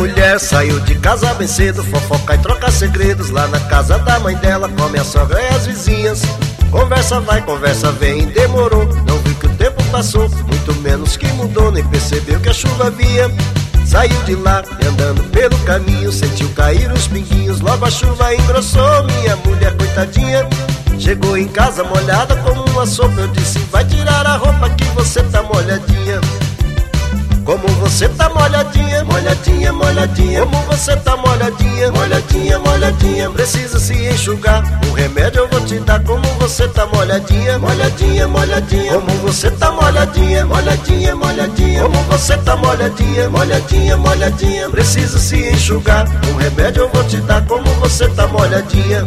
mulher saiu de casa bem cedo, fofoca e troca segredos. Lá na casa da mãe dela, come a sogra e as vizinhas. Conversa vai, conversa vem, demorou. Não viu que o tempo passou, muito menos que mudou. Nem percebeu que a chuva vinha. Saiu de lá e andando pelo caminho, sentiu cair os pinguinhos. Logo a chuva engrossou, minha mulher coitadinha. Chegou em casa molhada como uma sopa. Eu disse, vai tirar a roupa que você tá molhadinha. Como você tá molhadinha, molhadinha, molhadinha. Como você tá molhadinha, molhadinha, molhadinha. Precisa se enxugar, um remédio eu vou te dar. Como você tá molhadinha, molhadinha, molhadinha. Como você tá molhadinha, molhadinha, molhadinha. Como você tá molhadinha, molhadinha, molhadinha. Precisa se enxugar, um remédio eu vou te dar. Como você tá molhadinha.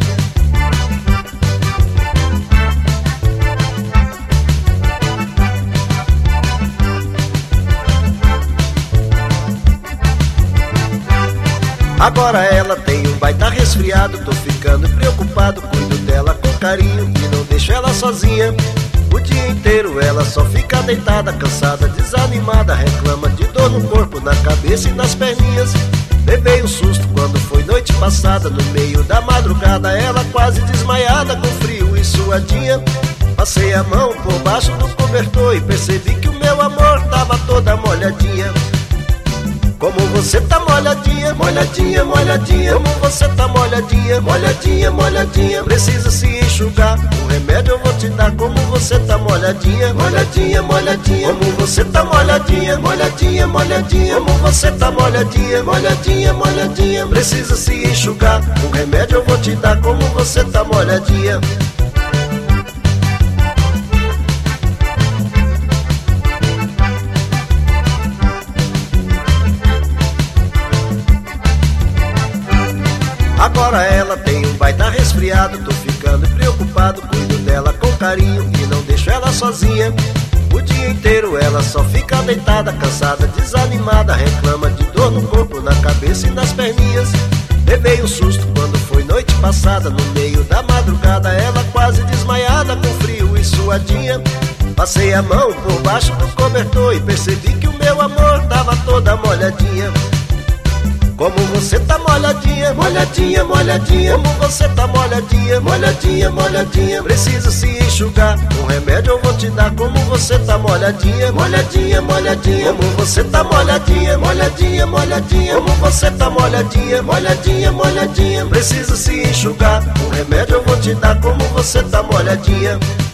Agora ela tem um baita resfriado, tô ficando preocupado. Cuido dela com carinho e não deixo ela sozinha. O dia inteiro ela só fica deitada, cansada, desanimada. Reclama de dor no corpo, na cabeça e nas perninhas. Levei um susto quando foi noite passada. No meio da madrugada ela quase desmaiada, com frio e suadinha. Passei a mão por baixo do cobertor e percebi que o meu amor tava toda molhadinha. Como você tá molhadinha, molhadinha, molhadinha. Como você tá molhadinha, molhadinha, molhadinha. Precisa se enxugar, um remédio eu vou te dar. Como você tá molhadinha, molhadinha, molhadinha. Como você tá molhadinha, molhadinha, molhadinha. Como você tá molhadinha, molhadinha, molhadinha. Precisa se enxugar, um remédio eu vou te dar. Como você tá molhadinha. Agora ela tem um baita resfriado, tô ficando preocupado. Cuido dela com carinho e não deixo ela sozinha. O dia inteiro ela só fica deitada, cansada, desanimada. Reclama de dor no corpo, na cabeça e nas perninhas. Levei um susto quando foi noite passada. No meio da madrugada ela quase desmaiada, com frio e suadinha. Passei a mão por baixo do cobertor e percebi que o meu amor tava toda molhadinha. Como você tá molhadinha, molhadinha, molhadinha. Como você tá molhadinha, molhadinha, molhadinha. Precisa se enxugar, um remédio eu vou te dar. Como você tá molhadinha, molhadinha, molhadinha. Como você tá molhadinha, molhadinha, molhadinha. Como você tá molhadinha, molhadinha, molhadinha. Precisa se enxugar, um remédio eu vou te dar. Como você tá molhadinha.